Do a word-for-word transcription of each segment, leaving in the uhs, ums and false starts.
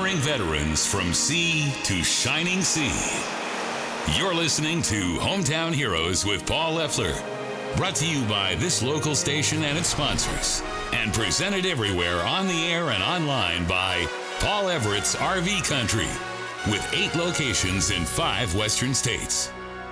Honoring veterans from sea to shining sea. You're listening to Hometown Heroes with Paul Leffler. Brought to you by this local station and its sponsors. And presented everywhere on the air and online by Paul Everett's R V Country. With eight locations in five western states.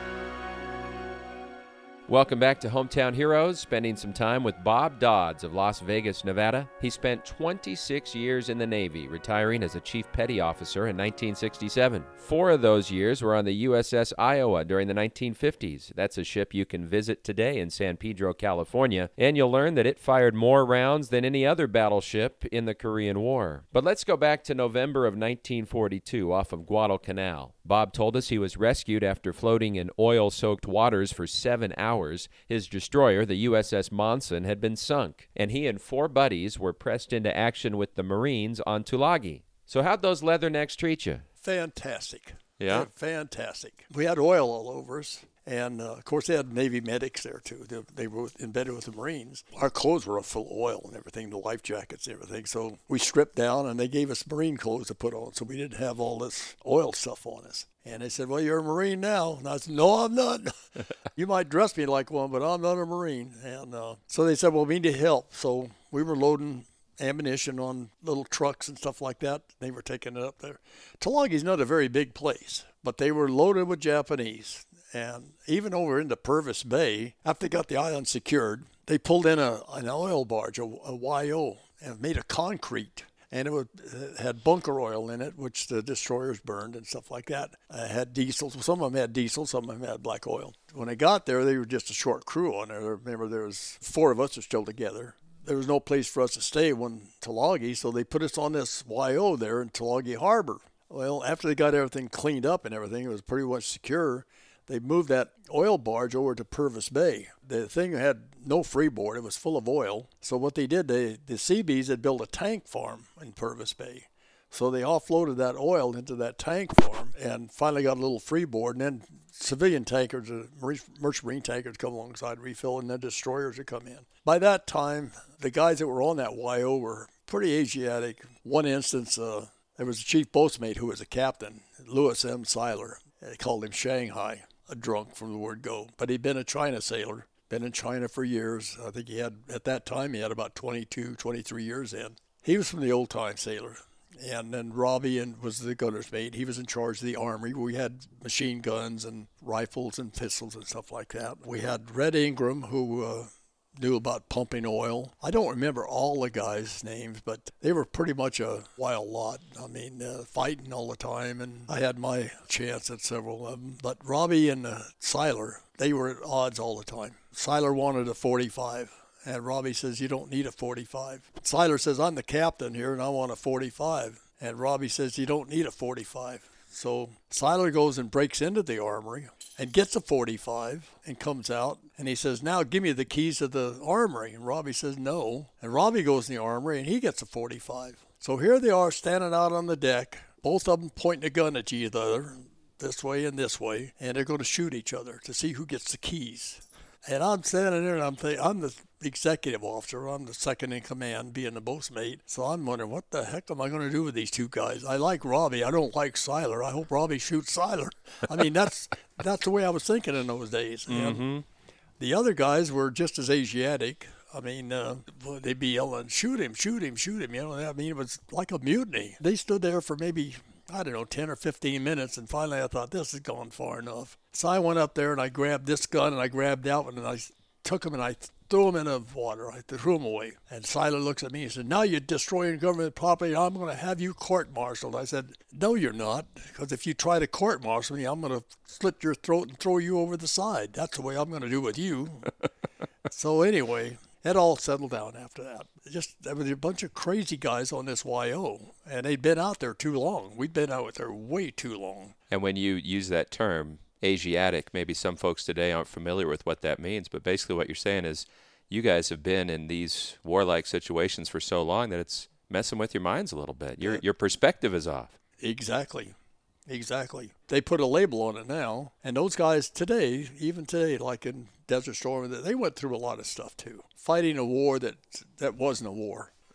Welcome back to Hometown Heroes, spending some time with Bob Dodds of Las Vegas, Nevada. He spent twenty-six years in the Navy, retiring as a Chief Petty Officer in nineteen sixty-seven. Four of those years were on the U S S Iowa during the nineteen fifties. That's a ship you can visit today in San Pedro, California, and you'll learn that it fired more rounds than any other battleship in the Korean War. But let's go back to November of nineteen forty-two off of Guadalcanal. Bob told us he was rescued after floating in oil-soaked waters for seven hours. His destroyer, the U S S Monson, had been sunk, and he and four buddies were pressed into action with the Marines on Tulagi. So how'd those leathernecks treat you? Fantastic. Yeah? They're fantastic. We had oil all over us. And, uh, of course, they had Navy medics there, too. They, they were embedded with the Marines. Our clothes were full of oil and everything, the life jackets and everything. So we stripped down, and they gave us Marine clothes to put on, so we didn't have all this oil stuff on us. And they said, well, you're a Marine now. And I said, no, I'm not. You might dress me like one, but I'm not a Marine. And uh, so they said, well, we need help. So we were loading ammunition on little trucks and stuff like that. They were taking it up there. Tulagi's not a very big place, but they were loaded with Japanese. And even over into Purvis Bay, after they got the island secured, they pulled in a, an oil barge, a, a Y O, and made of concrete. And it, would, it had bunker oil in it, which the destroyers burned and stuff like that. It had diesel. Some of them had diesel, some of them had black oil. When they got there, they were just a short crew on there. Remember, there was four of us are still together. There was no place for us to stay when Tulagi, so they put us on this Y O there in Tulagi Harbor. Well, after they got everything cleaned up and everything, it was pretty much secure. They moved that oil barge over to Purvis Bay. The thing had no freeboard. It was full of oil. So what they did, they, the Seabees had built a tank farm in Purvis Bay. So they offloaded that oil into that tank farm and finally got a little freeboard. And then civilian tankers, uh, merchant marine tankers come alongside, refill, and then destroyers would come in. By that time, the guys that were on that Y O were pretty Asiatic. One instance, uh, there was a chief boatsmate who was a captain, Louis M. Seiler. They called him Shanghai. A drunk from the word go. But he'd been a China sailor, been in China for years. I think he had, at that time, he had about twenty-two, twenty-three years in. He was from the old-time sailor. And then Robbie and was the gunner's mate. He was in charge of the armory. We had machine guns and rifles and pistols and stuff like that. We had Red Ingram, who uh, knew about pumping oil. I don't remember all the guys' names, but they were pretty much a wild lot. I mean, uh, fighting all the time, and I had my chance at several of them. But Robbie and uh, Seiler, they were at odds all the time. Seiler wanted a forty-five, and Robbie says, you don't need a forty-five. Seiler says, I'm the captain here, and I want a forty-five. And Robbie says, you don't need a forty-five. So Seiler goes and breaks into the armory and gets a forty-five and comes out. And he says, now give me the keys to the armory. And Robbie says, no. And Robbie goes in the armory and he gets a forty-five. So here they are standing out on the deck, both of them pointing a gun at each other, this way and this way. And they're going to shoot each other to see who gets the keys. And I'm standing there and I'm thinking, I'm the executive officer. I'm the second in command, being the boatsmate. So I'm wondering, what the heck am I going to do with these two guys? I like Robbie. I don't like Seiler. I hope Robbie shoots Seiler. I mean, that's that's the way I was thinking in those days. Mm-hmm. And the other guys were just as Asiatic. I mean, uh, they'd be yelling, shoot him, shoot him, shoot him. You know, I mean, it was like a mutiny. They stood there for maybe, I don't know, ten or fifteen minutes, and finally I thought, this has gone far enough. So I went up there and I grabbed this gun and I grabbed that one and I took him and I threw him in the water. I threw him away. And Seiler looks at me and said, now you're destroying government property. I'm going to have you court-martialed. I said, no, you're not, because if you try to court-martial me, I'm going to slit your throat and throw you over the side. That's the way I'm going to do with you. So anyway, it all settled down after that. Just there was a bunch of crazy guys on this Y O, and they'd been out there too long. We'd been out there way too long. And when you use that term, Asiatic, maybe some folks today aren't familiar with what that means, but basically what you're saying is you guys have been in these warlike situations for so long that it's messing with your minds a little bit. Your, your perspective is off. Exactly. Exactly. They put a label on it now, and those guys today, even today, like in Desert Storm, they went through a lot of stuff too. Fighting a war that that wasn't a war.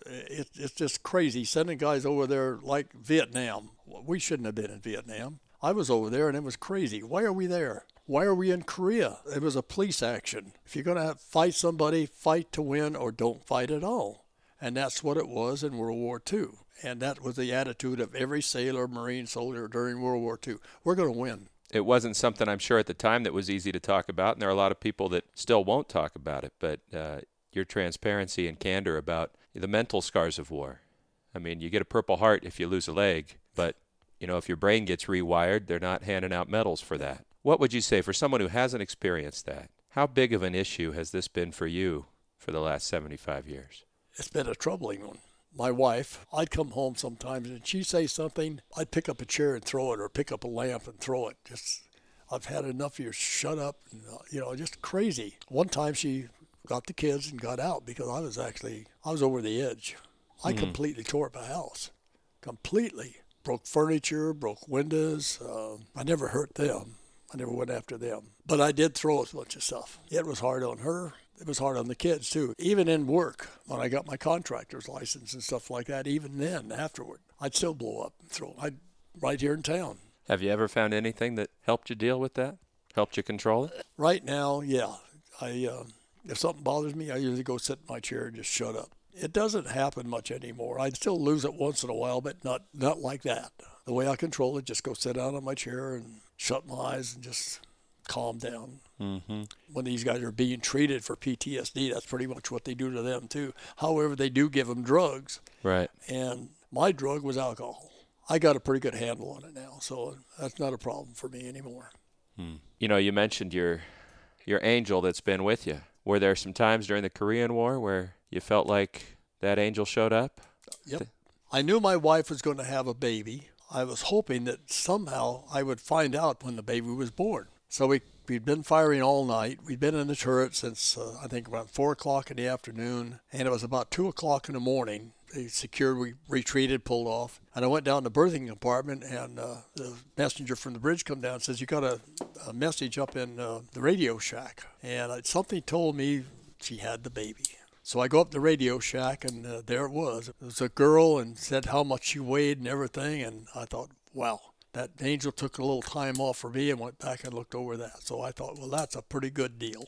it, it's just crazy sending guys over there like Vietnam. We shouldn't have been in Vietnam. I was over there, and it was crazy. Why are we there? Why are we in Korea? It was a police action. If you're going to fight somebody, fight to win or don't fight at all. And that's what it was in World War Two. And that was the attitude of every sailor, Marine soldier during World War Two. We're going to win. It wasn't something, I'm sure, at the time that was easy to talk about, and there are a lot of people that still won't talk about it, but uh, your transparency and candor about the mental scars of war. I mean, you get a Purple Heart if you lose a leg, but, you know, if your brain gets rewired, they're not handing out medals for that. What would you say for someone who hasn't experienced that? How big of an issue has this been for you for the last seventy-five years? It's been a troubling one. My wife, I'd come home sometimes and she'd say something, I'd pick up a chair and throw it, or pick up a lamp and throw it. Just, I've had enough of your shut up, and, uh, you know, just crazy. One time she got the kids and got out because I was actually, I was over the edge. I mm-hmm. completely tore up a house, completely. Broke furniture, broke windows. Uh, I never hurt them. I never went after them. But I did throw a bunch of stuff. It was hard on her. It was hard on the kids, too. Even in work, when I got my contractor's license and stuff like that, even then, afterward, I'd still blow up and throw. I'd right here in town. Have you ever found anything that helped you deal with that? Helped you control it? Right now, yeah. I uh, if something bothers me, I usually go sit in my chair and just shut up. It doesn't happen much anymore. I'd still lose it once in a while, but not, not like that. The way I control it, just go sit down on my chair and shut my eyes and just calm down. Mm-hmm. When these guys are being treated for P T S D, that's pretty much what they do to them too. However, they do give them drugs. Right. And my drug was alcohol. I got a pretty good handle on it now, so that's not a problem for me anymore. Hmm. You know, you mentioned your your angel that's been with you. Were there some times during the Korean War where you felt like that angel showed up? Yep. I knew my wife was going to have a baby. I was hoping that somehow I would find out when the baby was born. So we, we'd been firing all night. We'd been in the turret since, uh, I think, around four o'clock in the afternoon. And it was about two o'clock in the morning. They secured, we retreated, pulled off. And I went down to the berthing compartment, and uh, the messenger from the bridge come down and says, you got a, a message up in uh, the radio shack. And I, something told me she had the baby. So I go up the radio shack, and uh, there it was. It was a girl, and said how much she weighed and everything. And I thought, wow, that angel took a little time off for me and went back and looked over that. So I thought, well, that's a pretty good deal.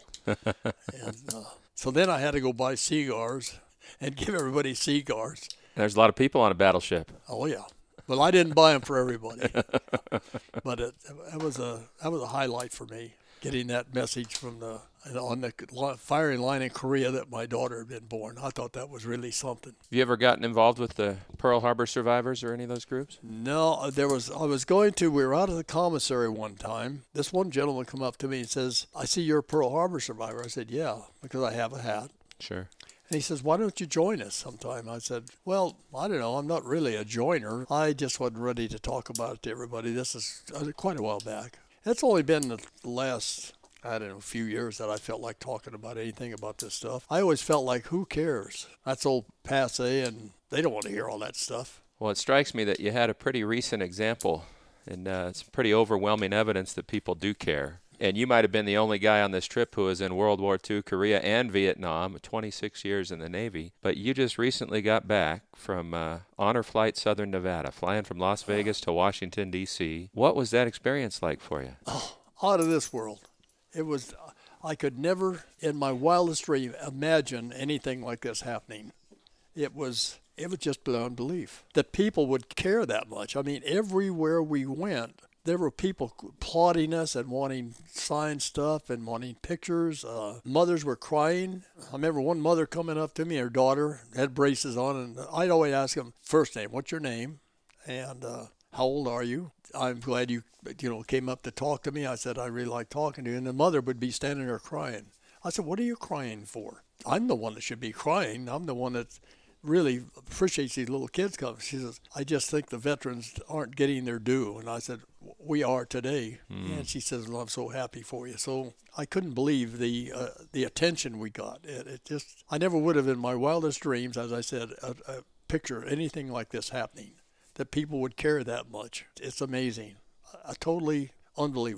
and uh, so then I had to go buy cigars and give everybody cigars. There's a lot of people on a battleship. Oh, yeah. Well, I didn't buy them for everybody. But it, it was a that was a highlight for me, getting that message from the on the firing line in Korea that my daughter had been born. I thought that was really something. Have you ever gotten involved with the Pearl Harbor survivors or any of those groups? No, there was. I was going to. We were out of the commissary one time. This one gentleman come up to me and says, "I see you're a Pearl Harbor survivor." I said, "Yeah," because I have a hat. Sure. And he says, "Why don't you join us sometime?" I said, "Well, I don't know. I'm not really a joiner. I just wasn't ready to talk about it to everybody." This is quite a while back. It's only been the last, I don't know, few years that I felt like talking about anything about this stuff. I always felt like, who cares? That's old passe, and they don't want to hear all that stuff. Well, it strikes me that you had a pretty recent example, and uh, it's pretty overwhelming evidence that people do care. And you might have been the only guy on this trip who was in World War Two, Korea, and Vietnam, twenty-six years in the Navy. But you just recently got back from uh, Honor Flight Southern Nevada, flying from Las Vegas to Washington, D C What was that experience like for you? Oh, out of this world. It was, I could never, in my wildest dream, imagine anything like this happening. It was, it was just beyond belief that people would care that much. I mean, everywhere we went, there were people applauding us and wanting signed stuff and wanting pictures. Uh, mothers were crying. I remember one mother coming up to me, her daughter had braces on, and I'd always ask them, first name, what's your name? And uh, how old are you? I'm glad you, you know, came up to talk to me. I said, I really like talking to you. And the mother would be standing there crying. I said, what are you crying for? I'm the one that should be crying. I'm the one that really appreciates these little kids coming. She says, I just think the veterans aren't getting their due. And I said, we are today. Mm. And she says, well, I'm so happy for you. So I couldn't believe the uh, the attention we got. It, it just, I never would have in my wildest dreams, as I said, a, a picture anything like this happening, that people would care that much. It's amazing. Uh, totally unbelievable.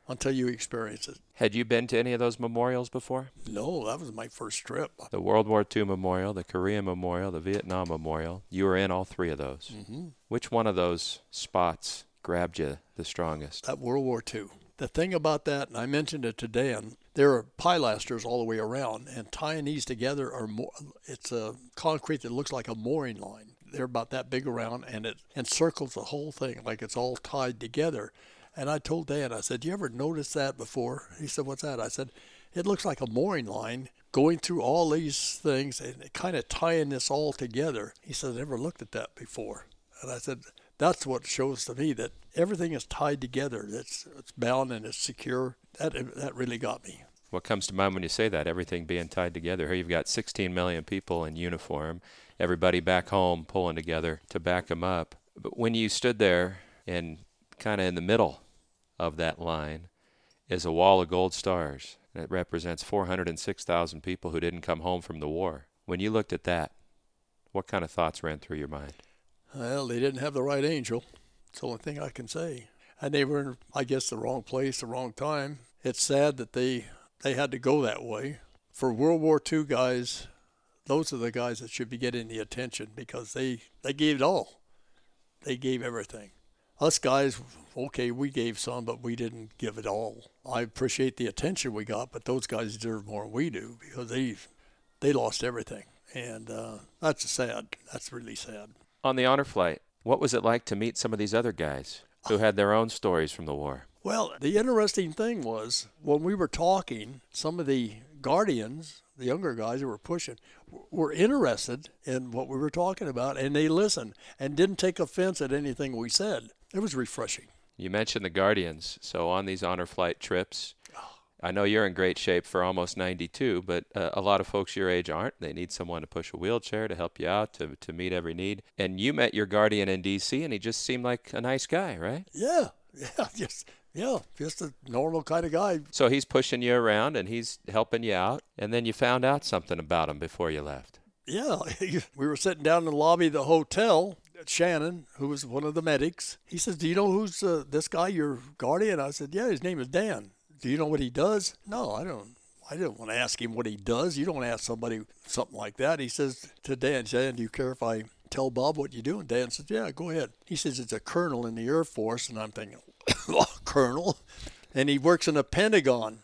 until you experience it. Had you been to any of those memorials before? No, that was my first trip. The World War Two Memorial, the Korean Memorial, the Vietnam Memorial. You were in all three of those. Mm-hmm. Which one of those spots grabbed you the strongest? That World War Two. The thing about that, and I mentioned it to Dan, there are pilasters all the way around, and tying these together are more. It's a concrete that looks like a mooring line. They're about that big around, and it encircles the whole thing like it's all tied together. And I told Dan, I said, you ever notice that before? He said, what's that? I said, it looks like a mooring line going through all these things and kind of tying this all together. He said, I never looked at that before. And I said, that's what shows to me that everything is tied together. It's, it's bound and it's secure. That, that really got me. What comes to mind when you say that, everything being tied together? Here you've got sixteen million people in uniform, everybody back home pulling together to back them up. But when you stood there and kind of in the middle of that line is a wall of gold stars. And it represents four hundred six thousand people who didn't come home from the war. When you looked at that, what kind of thoughts ran through your mind? Well, they didn't have the right angel. It's the only thing I can say. And they were in, I guess, the wrong place, the wrong time. It's sad that they, they had to go that way. For World War Two guys, those are the guys that should be getting the attention because they, they gave it all. They gave everything. Us guys, okay, we gave some, but we didn't give it all. I appreciate the attention we got, but those guys deserve more than we do because they they lost everything. And uh, that's sad. That's really sad. On the honor flight, what was it like to meet some of these other guys who had their own stories from the war? Well, the interesting thing was when we were talking, some of the guardians, the younger guys who were pushing, were interested in what we were talking about, and they listened and didn't take offense at anything we said. It was refreshing. You mentioned the Guardians. So on these honor flight trips, I know you're in great shape for almost ninety-two, but uh, a lot of folks your age aren't. They need someone to push a wheelchair to help you out, to to meet every need. And you met your guardian in D C, and he just seemed like a nice guy, right? Yeah, yeah, just yeah, just a normal kind of guy. So he's pushing you around, and he's helping you out, and then you found out something about him before you left. Yeah, we were sitting down in the lobby of the hotel. Shannon, who was one of the medics, he says, do you know who's uh, this guy, your guardian? I said, yeah, his name is Dan. Do you know what he does? No, I don't. I didn't want to ask him what he does. You don't ask somebody something like that. He says to Dan, Dan, do you care if I tell Bob what you do? And Dan says, yeah, go ahead. He says, it's a colonel in the Air Force. And I'm thinking, colonel? And he works in the Pentagon.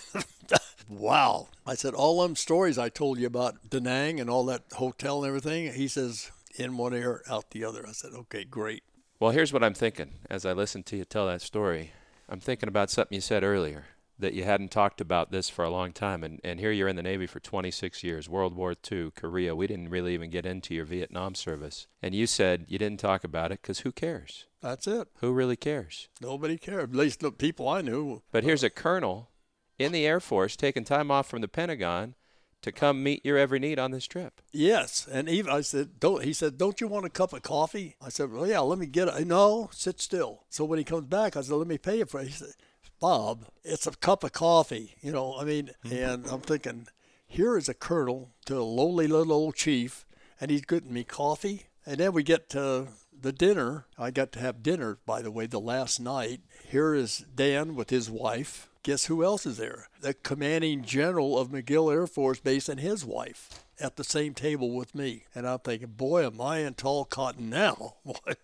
Wow. I said, all them stories I told you about Da Nang and all that hotel and everything, he says, in one ear, out the other. I said, okay, great. Well, here's what I'm thinking as I listen to you tell that story. I'm thinking about something you said earlier, that you hadn't talked about this for a long time. And, and here you're in the Navy for twenty-six years, World War Two, Korea. We didn't really even get into your Vietnam service. And you said you didn't talk about it because who cares? That's it. Who really cares? Nobody cared, at least the people I knew. But here's a colonel in the Air Force taking time off from the Pentagon to come meet your every need on this trip. Yes, and even I said, don't. He said, don't you want a cup of coffee? I said, well, yeah, let me get it. No, sit still. So when he comes back, I said, let me pay you for it. He said, Bob, it's a cup of coffee. You know, I mean, mm-hmm. And I'm thinking, here is a colonel to a lowly little old chief, and he's getting me coffee. And then we get to the dinner. I got to have dinner, by the way, the last night. Here is Dan with his wife. Guess who else is there? The commanding general of McGill Air Force Base and his wife at the same table with me. And I'm thinking, boy, am I in tall cotton now.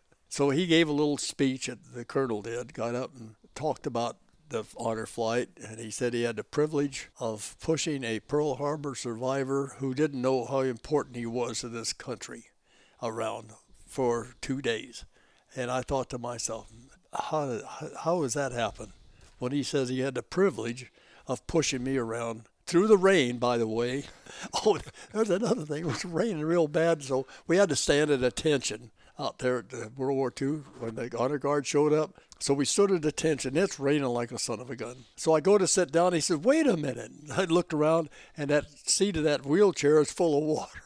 So he gave a little speech, the colonel did, got up and talked about the honor flight. And he said he had the privilege of pushing a Pearl Harbor survivor who didn't know how important he was to this country around for two days. And I thought to myself, how did, how does that happen? When he says he had the privilege of pushing me around through the rain, by the way. Oh, there's another thing. It was raining real bad, so we had to stand at attention out there at World War Two when the honor guard showed up. So we stood at attention. It's raining like a son of a gun. So I go to sit down. He says, wait a minute. I looked around, and that seat of that wheelchair is full of water.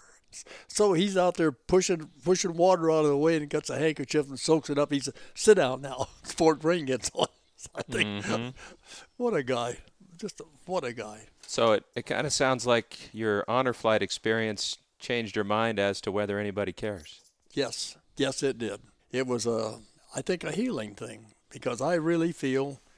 So he's out there pushing pushing water out of the way and gets a handkerchief and soaks it up. He said, sit down now before the rain gets on. I think, mm-hmm. What a guy. Just a, what a guy. So it, it kind of sounds like your honor flight experience changed your mind as to whether anybody cares. Yes. Yes, it did. It was, a, I think, a healing thing because I really feel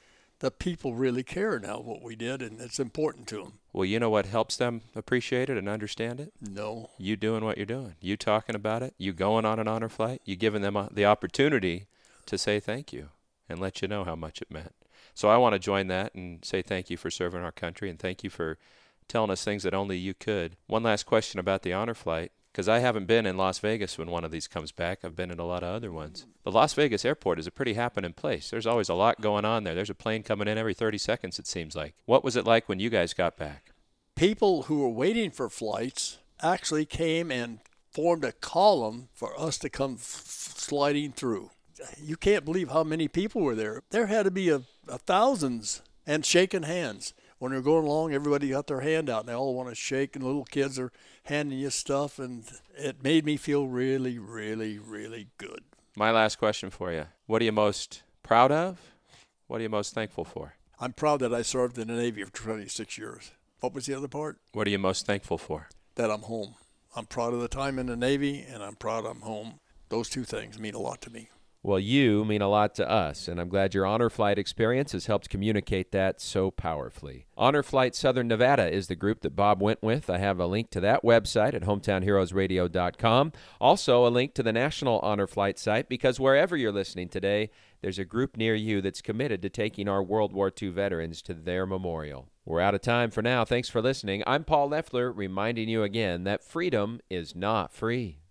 the people really care now what we did, and it's important to them. Well, you know what helps them appreciate it and understand it? No. You doing what you're doing. You talking about it. You going on an honor flight. You giving them a, the opportunity to say thank you and let you know how much it meant. So I want to join that and say thank you for serving our country, and thank you for telling us things that only you could. One last question about the honor flight, because I haven't been in Las Vegas when one of these comes back. I've been in a lot of other ones. The Las Vegas airport is a pretty happening place. There's always a lot going on there. There's a plane coming in every thirty seconds, it seems like. What was it like when you guys got back? People who were waiting for flights actually came and formed a column for us to come f- sliding through. You can't believe how many people were there. There had to be a, a thousands, and shaking hands. When they're going along, everybody got their hand out, and they all want to shake, and little kids are handing you stuff, and it made me feel really, really, really good. My last question for you. What are you most proud of? What are you most thankful for? I'm proud that I served in the Navy for twenty-six years. What was the other part? What are you most thankful for? That I'm home. I'm proud of the time in the Navy, and I'm proud I'm home. Those two things mean a lot to me. Well, you mean a lot to us, and I'm glad your Honor Flight experience has helped communicate that so powerfully. Honor Flight Southern Nevada is the group that Bob went with. I have a link to that website at hometown heroes radio dot com. Also, a link to the National Honor Flight site, because wherever you're listening today, there's a group near you that's committed to taking our World War Two veterans to their memorial. We're out of time for now. Thanks for listening. I'm Paul Leffler, reminding you again that freedom is not free.